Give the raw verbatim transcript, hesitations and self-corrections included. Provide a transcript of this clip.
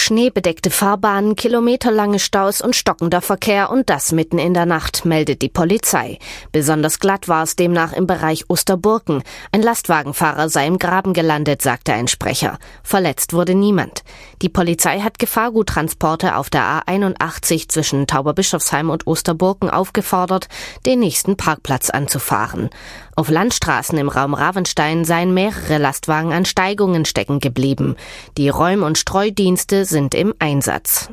Schneebedeckte Fahrbahnen, kilometerlange Staus und stockender Verkehr und das mitten in der Nacht, meldet die Polizei. Besonders glatt war es demnach im Bereich Osterburken. Ein Lastwagenfahrer sei im Graben gelandet, sagte ein Sprecher. Verletzt wurde niemand. Die Polizei hat Gefahrguttransporte auf der A einundachtzig zwischen Tauberbischofsheim und Osterburken aufgefordert, den nächsten Parkplatz anzufahren. Auf Landstraßen im Raum Ravenstein seien mehrere Lastwagen an Steigungen stecken geblieben. Die Räum- und Streudienste sind im Einsatz.